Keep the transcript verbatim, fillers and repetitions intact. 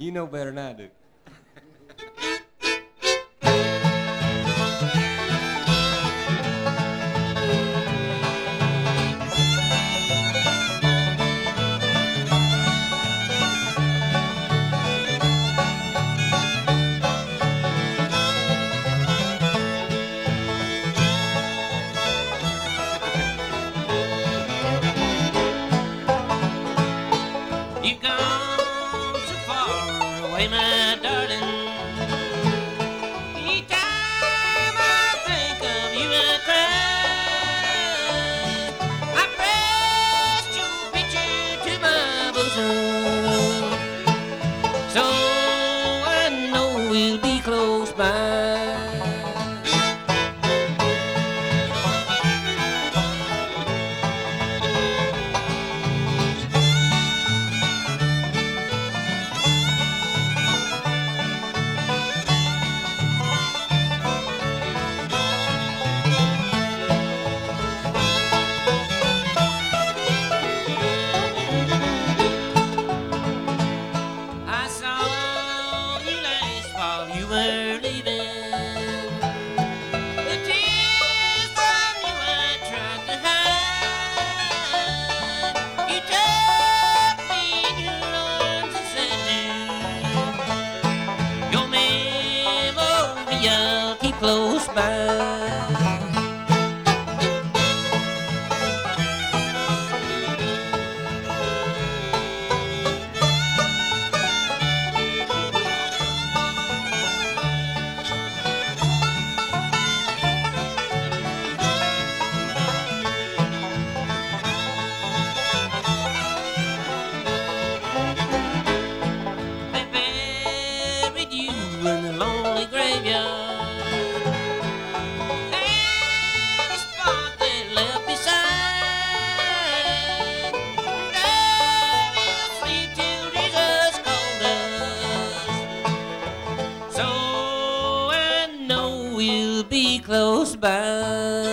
You know better than I do. You gone so far away, my darling. Each time I think of you, I cry. I pressed your picture to my bosom, so I know we'll be close by. I saw you last while you were leaving. The tears from you I tried to hide. You took me in your arms and said, your memory I'll keep close by. They buried you in the lonely graveyard, and the spot they left beside. And I will sleep till Jesus called us, so I know we'll be close by.